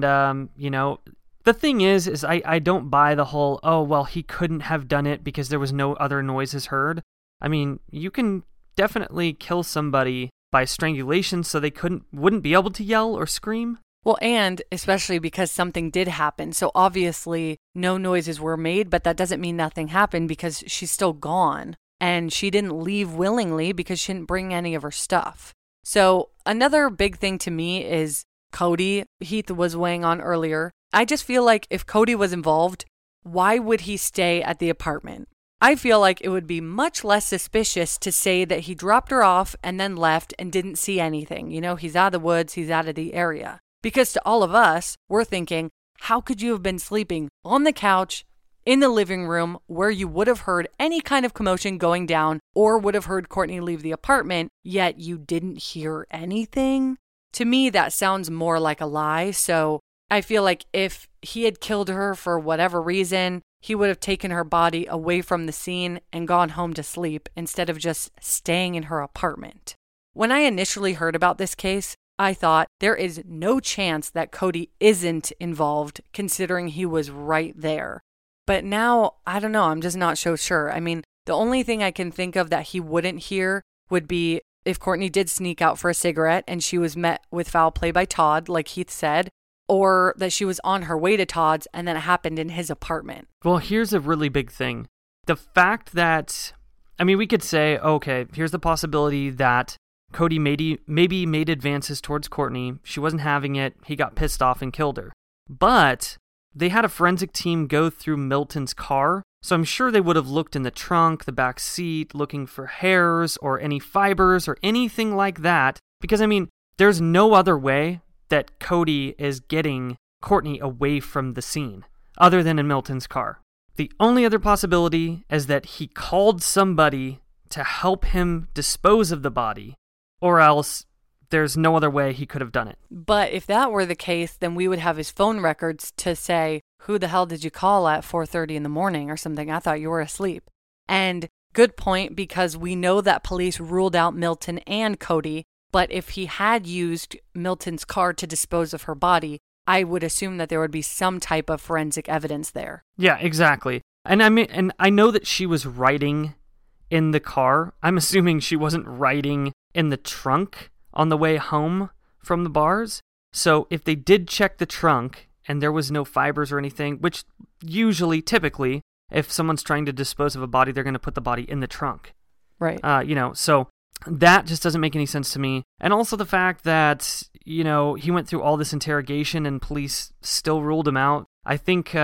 the thing is I don't buy the whole, oh, well, he couldn't have done it because there was no other noises heard. I mean, you can definitely kill somebody by strangulation so they wouldn't be able to yell or scream. Well, and especially because something did happen. So obviously no noises were made, but that doesn't mean nothing happened because she's still gone. And she didn't leave willingly because she didn't bring any of her stuff. So another big thing to me is Cody. Heath was weighing on earlier. I just feel like if Cody was involved, why would he stay at the apartment? I feel like it would be much less suspicious to say that he dropped her off and then left and didn't see anything. He's out of the woods, he's out of the area. Because to all of us, we're thinking, how could you have been sleeping on the couch in the living room where you would have heard any kind of commotion going down or would have heard Courtney leave the apartment, yet you didn't hear anything? To me, that sounds more like a lie. So I feel like if he had killed her for whatever reason, he would have taken her body away from the scene and gone home to sleep instead of just staying in her apartment. When I initially heard about this case, I thought there is no chance that Cody isn't involved considering he was right there. But now, I don't know, I'm just not so sure. I mean, the only thing I can think of that he wouldn't hear would be if Courtney did sneak out for a cigarette and she was met with foul play by Todd, like Heath said, or that she was on her way to Todd's and then it happened in his apartment. Well, here's a really big thing. The fact that, we could say, okay, here's the possibility that Cody maybe made advances towards Courtney. She wasn't having it. He got pissed off and killed her. But they had a forensic team go through Milton's car, so I'm sure they would have looked in the trunk, the back seat, looking for hairs or any fibers or anything like that. Because, there's no other way that Cody is getting Courtney away from the scene other than in Milton's car. The only other possibility is that he called somebody to help him dispose of the body, or else there's no other way he could have done it. But if that were the case, then we would have his phone records to say, who the hell did you call at 4:30 in the morning or something? I thought you were asleep. And good point, because we know that police ruled out Milton and Cody, but if he had used Milton's car to dispose of her body, I would assume that there would be some type of forensic evidence there. Yeah, exactly. And I know that she was riding in the car. I'm assuming she wasn't riding in the trunk on the way home from the bars. So if they did check the trunk and there was no fibers or anything, which typically, if someone's trying to dispose of a body, they're going to put the body in the trunk. Right. So that just doesn't make any sense to me. And also the fact that, he went through all this interrogation and police still ruled him out. I think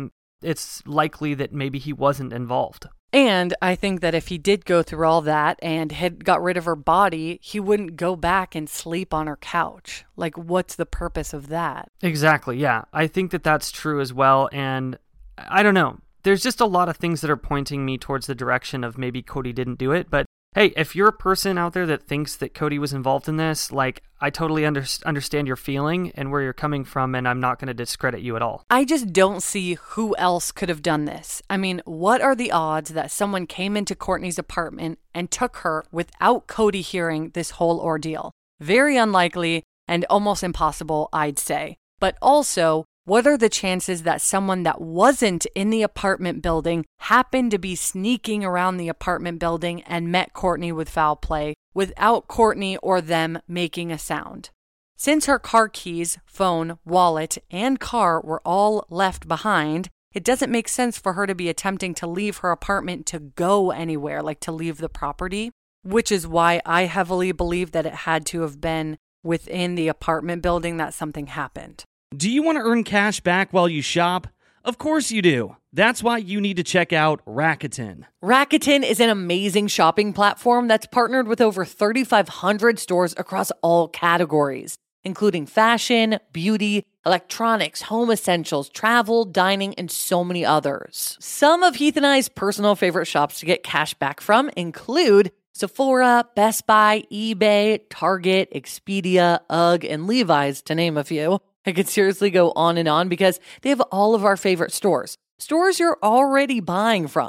it's likely that maybe he wasn't involved. And I think that if he did go through all that and had got rid of her body, he wouldn't go back and sleep on her couch. Like, what's the purpose of that? Exactly, yeah. I think that that's true as well. And I don't know. There's just a lot of things that are pointing me towards the direction of maybe Cody didn't do it. But hey, if you're a person out there that thinks that Cody was involved in this, I totally understand your feeling and where you're coming from, and I'm not going to discredit you at all. I just don't see who else could have done this. What are the odds that someone came into Courtney's apartment and took her without Cody hearing this whole ordeal? Very unlikely and almost impossible, I'd say. But also, what are the chances that someone that wasn't in the apartment building happened to be sneaking around the apartment building and met Courtney with foul play without Courtney or them making a sound? Since her car keys, phone, wallet, and car were all left behind, it doesn't make sense for her to be attempting to leave her apartment to go anywhere, like to leave the property, which is why I heavily believe that it had to have been within the apartment building that something happened. Do you want to earn cash back while you shop? Of course you do. That's why you need to check out Rakuten. Rakuten is an amazing shopping platform that's partnered with over 3,500 stores across all categories, including fashion, beauty, electronics, home essentials, travel, dining, and so many others. Some of Heath and I's personal favorite shops to get cash back from include Sephora, Best Buy, eBay, Target, Expedia, UGG, and Levi's, to name a few. I could seriously go on and on because they have all of our favorite stores. Stores you're already buying from.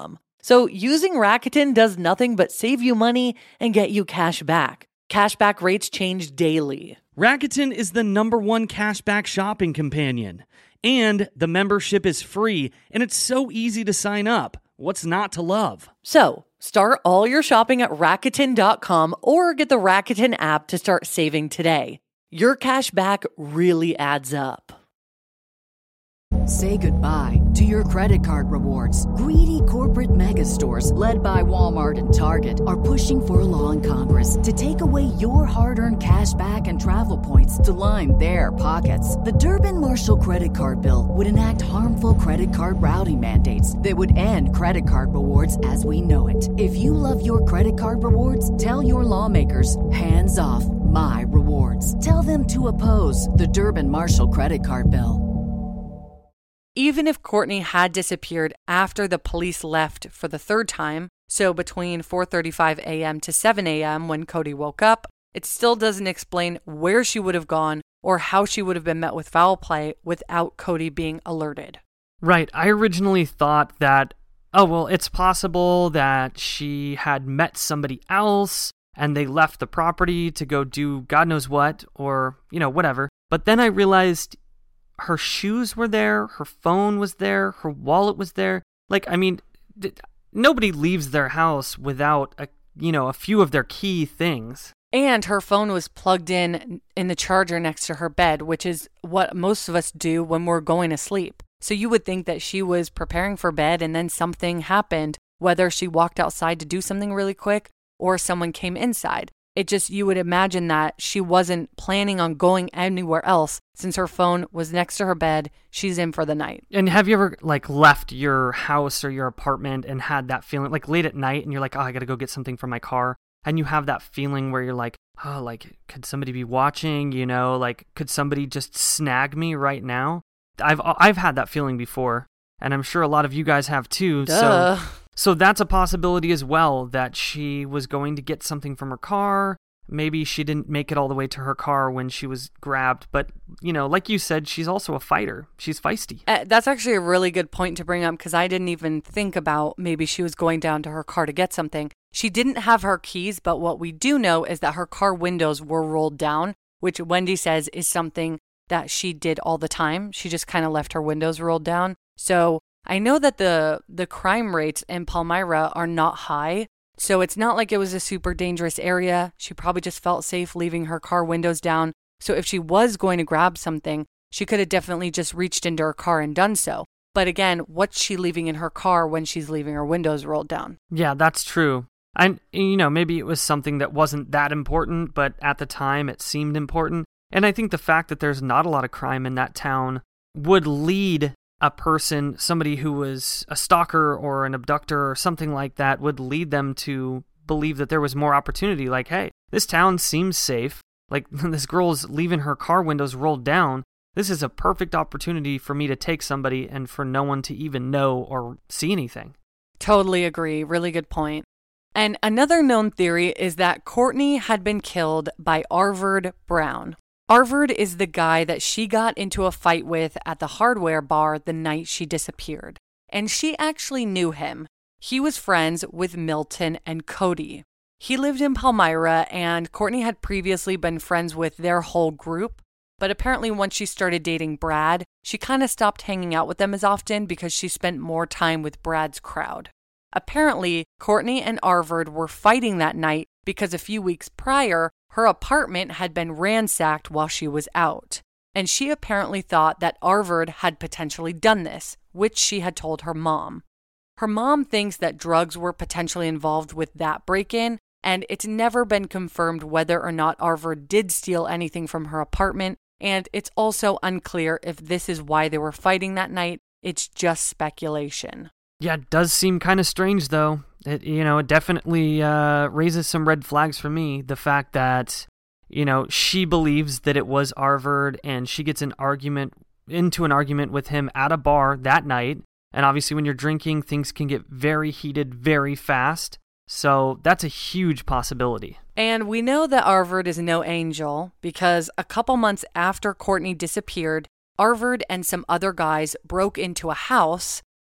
So using Rakuten does nothing but save you money and get you cash back. Cashback rates change daily. Rakuten is the #1 cashback shopping companion. And the membership is free, and it's so easy to sign up. What's not to love? So, start all your shopping at Rakuten.com or get the Rakuten app to start saving today. Your cash back really adds up. Say goodbye to your credit card rewards. Greedy corporate mega stores, led by Walmart and Target, are pushing for a law in Congress to take away your hard-earned cash back and travel points to line their pockets. The Durbin-Marshall credit card bill would enact harmful credit card routing mandates that would end credit card rewards as we know it. If you love your credit card rewards, tell your lawmakers, hands off my rewards. Tell them to oppose the Durbin-Marshall credit card bill. Even if Courtney had disappeared after the police left for the third time, so between 4:35 a.m. to 7 a.m. when Cody woke up, it still doesn't explain where she would have gone or how she would have been met with foul play without Cody being alerted. Right. I originally thought that, it's possible that she had met somebody else and they left the property to go do God knows what, or, whatever. But then I realized her shoes were there, her phone was there, her wallet was there. Nobody leaves their house without a few of their key things. And her phone was plugged in the charger next to her bed, which is what most of us do when we're going to sleep. So you would think that she was preparing for bed and then something happened, whether she walked outside to do something really quick or someone came inside. You would imagine that she wasn't planning on going anywhere else since her phone was next to her bed. She's in for the night. And have you ever left your house or your apartment and had that feeling late at night and you're like, I got to go get something from my car. And you have that feeling where you're like, could somebody be watching? Could somebody just snag me right now? I've had that feeling before, and I'm sure a lot of you guys have too. Duh. So that's a possibility as well, that she was going to get something from her car. Maybe she didn't make it all the way to her car when she was grabbed. But, like you said, she's also a fighter. She's feisty. That's actually a really good point to bring up because I didn't even think about maybe she was going down to her car to get something. She didn't have her keys, but what we do know is that her car windows were rolled down, which Wendy says is something that she did all the time. She just kind of left her windows rolled down. So I know that the crime rates in Palmyra are not high, so it's not like it was a super dangerous area. She probably just felt safe leaving her car windows down. So if she was going to grab something, she could have definitely just reached into her car and done so. But again, what's she leaving in her car when she's leaving her windows rolled down? Yeah, that's true. And, maybe it was something that wasn't that important, but at the time it seemed important. And I think the fact that there's not a lot of crime in that town would lead a person, somebody who was a stalker or an abductor or something like that, would lead them to believe that there was more opportunity. Like, hey, this town seems safe. This girl's leaving her car windows rolled down. This is a perfect opportunity for me to take somebody and for no one to even know or see anything. Totally agree. Really good point. And another known theory is that Courtney had been killed by Arvard Brown. Arvard is the guy that she got into a fight with at the hardware bar the night she disappeared. And she actually knew him. He was friends with Milton and Cody. He lived in Palmyra, and Courtney had previously been friends with their whole group. But apparently once she started dating Brad, she kind of stopped hanging out with them as often because she spent more time with Brad's crowd. Apparently, Courtney and Arvard were fighting that night because a few weeks prior, her apartment had been ransacked while she was out. And she apparently thought that Arvard had potentially done this, which she had told her mom. Her mom thinks that drugs were potentially involved with that break-in, and it's never been confirmed whether or not Arvard did steal anything from her apartment, and it's also unclear if this is why they were fighting that night. It's just speculation. Yeah, it does seem kind of strange, though. It definitely raises some red flags for me. The fact that, she believes that it was Arvard, and she gets into an argument with him at a bar that night. And obviously when you're drinking, things can get very heated very fast. So that's a huge possibility. And we know that Arvard is no angel because a couple months after Courtney disappeared, Arvard and some other guys broke into a house.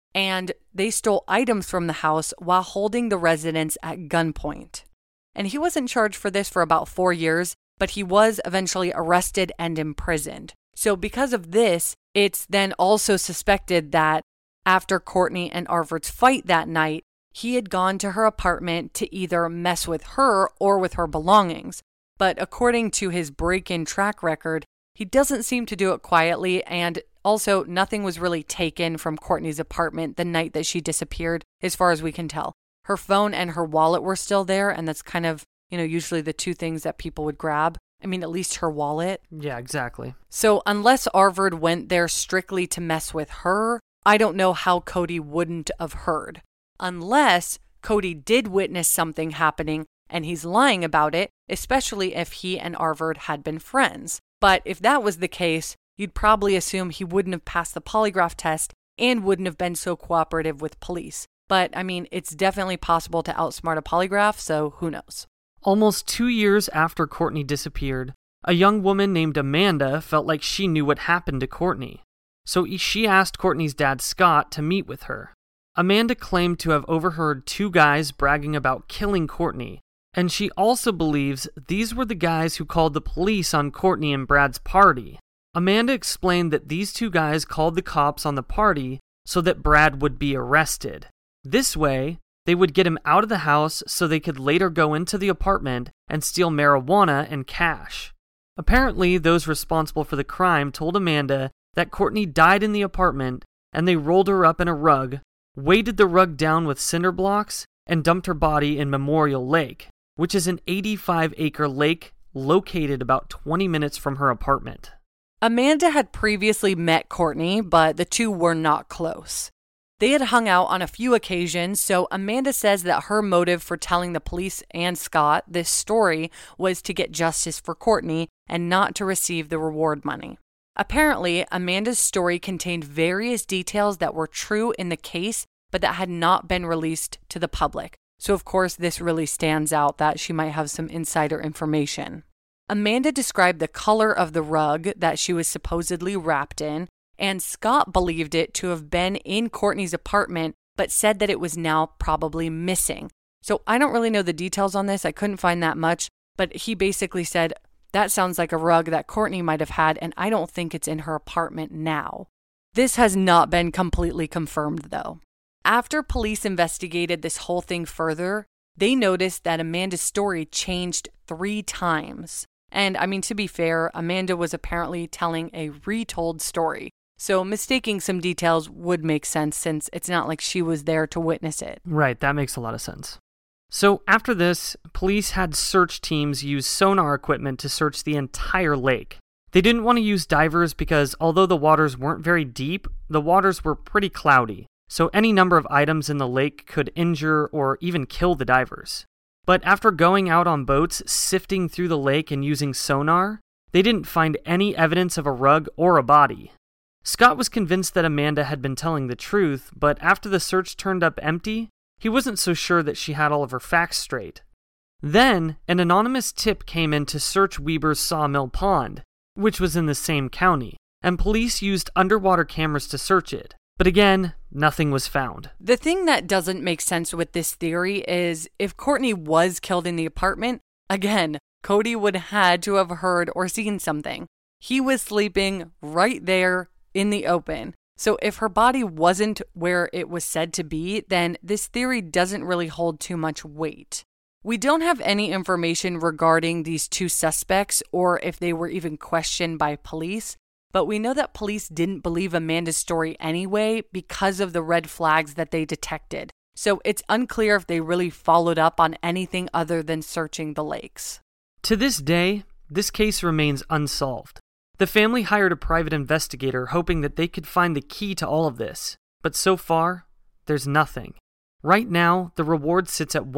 and they stole items from the house while holding the residents at gunpoint. And he wasn't charged for this for about 4 years, but he was eventually arrested and imprisoned. So because of this, it's then also suspected that after Courtney and Arvord's fight that night, he had gone to her apartment to either mess with her or with her belongings. But according to his break-in track record, he doesn't seem to do it quietly, and also nothing was really taken from Courtney's apartment the night that she disappeared, as far as we can tell. Her phone and her wallet were still there, and that's kind of, usually the two things that people would grab. I mean, at least her wallet. Yeah, exactly. So unless Arvord went there strictly to mess with her, I don't know how Cody wouldn't have heard. Unless Cody did witness something happening and he's lying about it, especially if he and Arvord had been friends. But if that was the case, you'd probably assume he wouldn't have passed the polygraph test and wouldn't have been so cooperative with police. But I mean, it's definitely possible to outsmart a polygraph, so who knows? Almost 2 years after Courtney disappeared, a young woman named Amanda felt like she knew what happened to Courtney. So she asked Courtney's dad, Scott, to meet with her. Amanda claimed to have overheard 2 guys bragging about killing Courtney, and she also believes these were the guys who called the police on Courtney and Brad's party. Amanda explained that these 2 guys called the cops on the party so that Brad would be arrested. This way, they would get him out of the house so they could later go into the apartment and steal marijuana and cash. Apparently, those responsible for the crime told Amanda that Courtney died in the apartment, and they rolled her up in a rug, weighted the rug down with cinder blocks, and dumped her body in Memorial Lake, which is an 85-acre lake located about 20 minutes from her apartment. Amanda had previously met Courtney, but the two were not close. They had hung out on a few occasions, so Amanda says that her motive for telling the police and Scott this story was to get justice for Courtney and not to receive the reward money. Apparently, Amanda's story contained various details that were true in the case, but that had not been released to the public. So of course, this really stands out that she might have some insider information. Amanda described the color of the rug that she was supposedly wrapped in, and Scott believed it to have been in Courtney's apartment, but said that it was now probably missing. So I don't really know the details on this. I couldn't find that much, but he basically said, that sounds like a rug that Courtney might have had, and I don't think it's in her apartment now. This has not been completely confirmed, though. After police investigated this whole thing further, they noticed that Amanda's story changed 3 times. And I mean, to be fair, Amanda was apparently telling a retold story. So mistaking some details would make sense since it's not like she was there to witness it. Right, that makes a lot of sense. So after this, police had search teams use sonar equipment to search the entire lake. They didn't want to use divers because although the waters weren't very deep, the waters were pretty cloudy. So any number of items in the lake could injure or even kill the divers. But after going out on boats, sifting through the lake and using sonar, they didn't find any evidence of a rug or a body. Scott was convinced that Amanda had been telling the truth, but after the search turned up empty, he wasn't so sure that she had all of her facts straight. Then, an anonymous tip came in to search Weber's Sawmill Pond, which was in the same county, and police used underwater cameras to search it. But again, nothing was found. The thing that doesn't make sense with this theory is if Courtney was killed in the apartment, again, Cody would have had to have heard or seen something. He was sleeping right there in the open. So if her body wasn't where it was said to be, then this theory doesn't really hold too much weight. We don't have any information regarding these 2 suspects or if they were even questioned by police, but we know that police didn't believe Amanda's story anyway because of the red flags that they detected. So it's unclear if they really followed up on anything other than searching the lakes. To this day, this case remains unsolved. The family hired a private investigator hoping that they could find the key to all of this, but so far, there's nothing. Right now, the reward sits at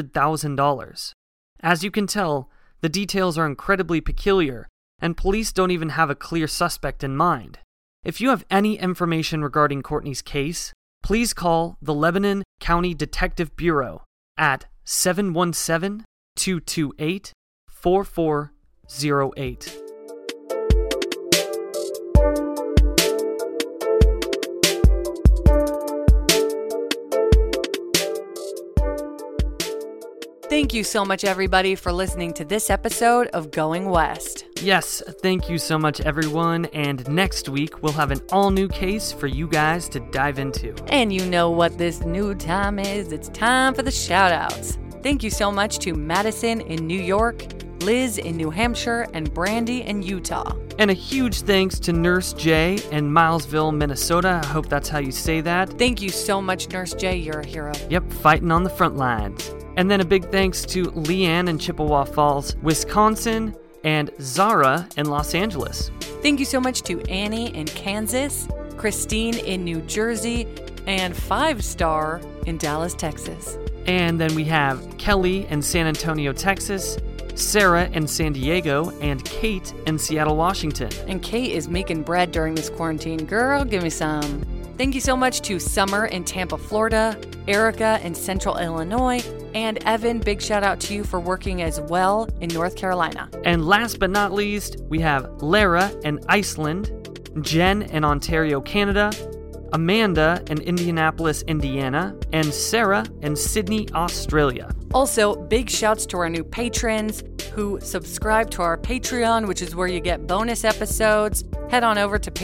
$100,000. As you can tell, the details are incredibly peculiar, and police don't even have a clear suspect in mind. If you have any information regarding Courtney's case, please call the Lebanon County Detective Bureau at 717-228-4408. Thank you so much, everybody, for listening to this episode of Going West. Yes, thank you so much, everyone. And next week, we'll have an all-new case for you guys to dive into. And you know what this new time is. It's time for the shout-outs. Thank you so much to Madison in New York, Liz in New Hampshire, and Brandy in Utah. And a huge thanks to Nurse J in Milesville, Minnesota. I hope that's how you say that. Thank you so much, Nurse J. You're a hero. Yep, fighting on the front lines. And then a big thanks to Leanne in Chippewa Falls, Wisconsin, and Zara in Los Angeles. Thank you so much to Annie in Kansas, Christine in New Jersey, and 5-Star in Dallas, Texas. And then we have Kelly in San Antonio, Texas, Sarah in San Diego, and Kate in Seattle, Washington. And Kate is making bread during this quarantine. Girl, give me some. Thank you so much to Summer in Tampa, Florida, Erica in Central Illinois, and Evan, big shout out to you for working as well in North Carolina. And last but not least, we have Lara in Iceland, Jen in Ontario, Canada, Amanda in Indianapolis, Indiana, and Sarah in Sydney, Australia. Also, big shouts to our new patrons who subscribe to our Patreon, which is where you get bonus episodes. Head on over to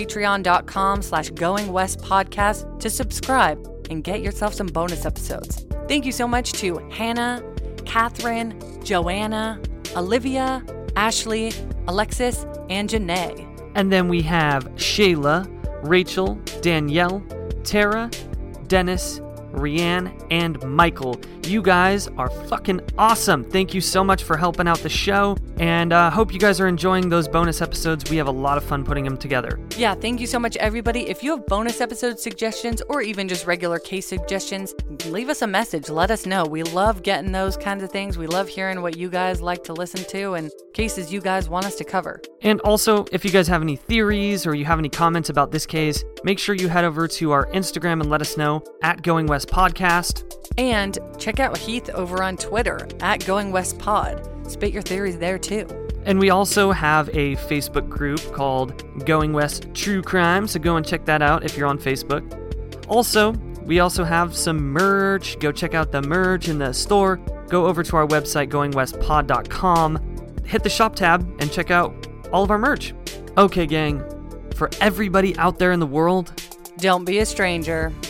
patreon.com/goingwestpodcast to subscribe and get yourself some bonus episodes. Thank you so much to Hannah, Catherine, Joanna, Olivia, Ashley, Alexis, and Janae. And then we have Shayla, Rachel, Danielle, Tara, Dennis, Rianne, and Michael. You guys are fucking awesome. Thank you so much for helping out the show, and hope you guys are enjoying those bonus episodes. We have a lot of fun putting them together. Yeah, thank you so much, everybody. If you have bonus episode suggestions or even just regular case suggestions, leave us a message. Let us know. We love getting those kinds of things. We love hearing what you guys like to listen to and cases you guys want us to cover. And also, if you guys have any theories or you have any comments about this case, make sure you head over to our Instagram and let us know at Going West Podcast. And check out Heath over on Twitter at Going West Pod. Spit your theories there too. And we also have a Facebook group called Going West True Crime, so go and check that out if you're on Facebook. Also, we also have some merch. Go check out the merch in the store. Go over to our website, goingwestpod.com. Hit the shop tab and check out all of our merch. Okay, gang, for everybody out there in the world, don't be a stranger.